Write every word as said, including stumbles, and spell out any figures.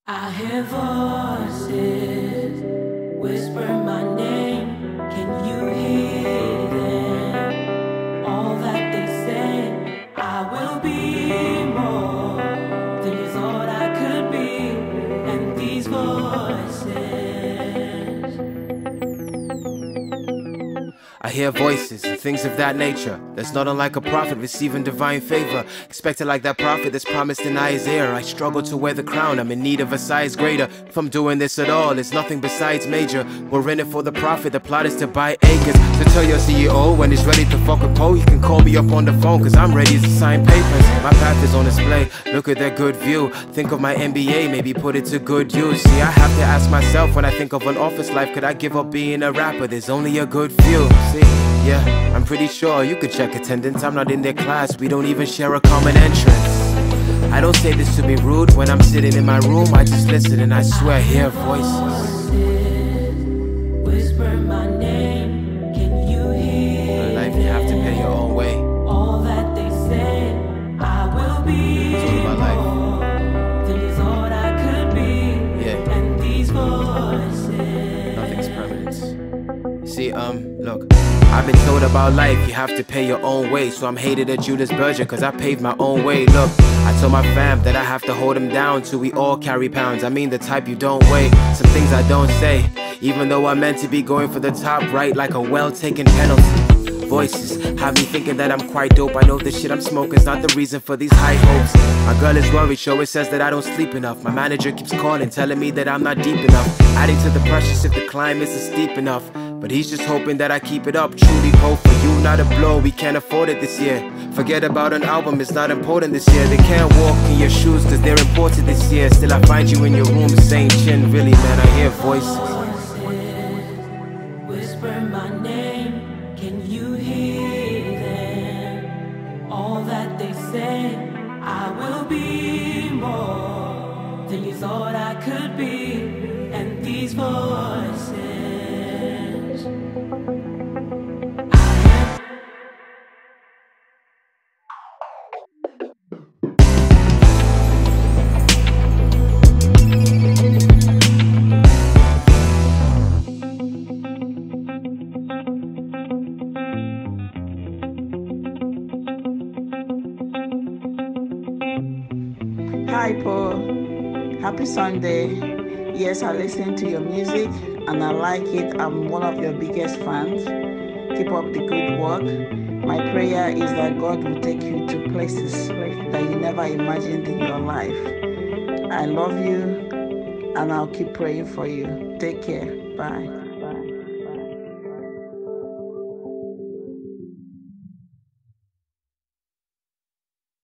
I hear voices whisper my name. Can you hear them? All that they say, I will be more than you thought I could be. And these voices, I hear voices and things of that nature. That's not unlike a prophet receiving divine favor. Expected like that prophet that's promised in Isaiah. I struggle to wear the crown, I'm in need of a size greater. If I'm doing this at all, it's nothing besides major. We're in it for the profit, the plot is to buy acres. So tell your C E O when he's ready to fuck with Poe, you can call me up on the phone, cause I'm ready to sign papers. My path is on display, look at that good view. Think of my M B A, maybe put it to good use. See, I have to ask myself when I think of an office life, could I give up being a rapper? There's only a good few. See, yeah, I'm pretty sure you could check attendance. I'm not in their class, we don't even share a common entrance. I don't say this to be rude. When I'm sitting in my room, I just listen and I swear I hear voices. whisper my name. Can you hear In life, you have to pay your own way. all that they say? I will be It's all about life. more than you thought I could be. Yeah. And these voices, Nothing's permanent. See, um, look, I've been told about life, you have to pay your own way. So I'm hated at Judas Berger, cause I paved my own way. Look, I told my fam that I have to hold him down till we all carry pounds. I mean the type you don't weigh, some things I don't say. Even though I'm meant to be going for the top right, like a well-taken penalty. Voices have me thinking that I'm quite dope. I know this shit I'm smoking's not the reason for these high hopes. My girl is worried, she always says that I don't sleep enough. My manager keeps calling, telling me that I'm not deep enough, adding to the pressure if the climb isn't steep enough. But he's just hoping that I keep it up. Truly hope for you, not a blow. We can't afford it this year. Forget about an album, it's not important this year. They can't walk in your shoes cause they're imported this year. Still I find you in your room saying chin. Really man, I hear voices. whisper my name. Can you hear them? All that they say, I will be more than you thought I could be. And these voices, Hi, Paul. Happy Sunday. Yes, I listen to your music and I like it. I'm one of your biggest fans. Keep up the good work. My prayer is that God will take you to places that you never imagined in your life. I love you and I'll keep praying for you. Take care. Bye.